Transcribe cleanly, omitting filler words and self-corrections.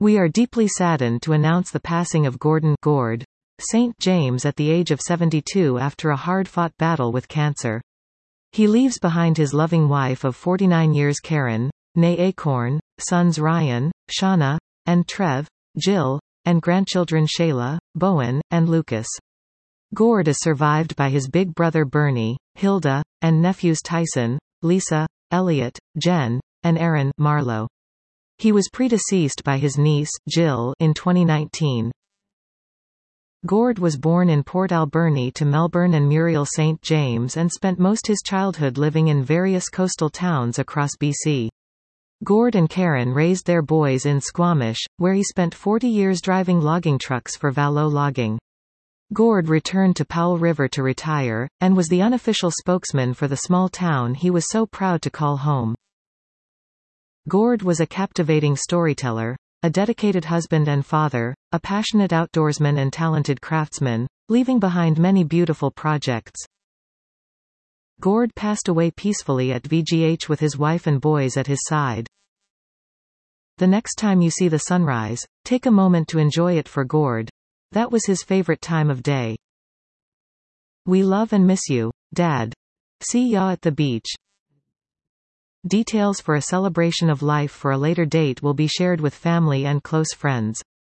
We are deeply saddened to announce the passing of Gordon Gord St. James at the age of 72 after a hard-fought battle with cancer. He leaves behind his loving wife of 49 years Karen, née Acorn, sons Ryan, Shauna, and Trev, Jill, and grandchildren Shayla, Bowen, and Lucas. Gord is survived by his big brother Bernie, Hilda, and nephews Tyson, Lisa, Elliot, Jen, and Aaron Marlo. He was predeceased by his niece, Jill, in 2019. Gord was born in Port Alberni to Melbourne and Muriel St. James and spent most his childhood living in various coastal towns across BC. Gord and Karen raised their boys in Squamish, where he spent 40 years driving logging trucks for Valo Logging. Gord returned to Powell River to retire, and was the unofficial spokesman for the small town he was so proud to call home. Gord was a captivating storyteller, a dedicated husband and father, a passionate outdoorsman and talented craftsman, leaving behind many beautiful projects. Gord passed away peacefully at VGH with his wife and boys at his side. The next time you see the sunrise, take a moment to enjoy it for Gord. That was his favorite time of day. We love and miss you, Dad. See ya at the beach. Details for a celebration of life for a later date will be shared with family and close friends.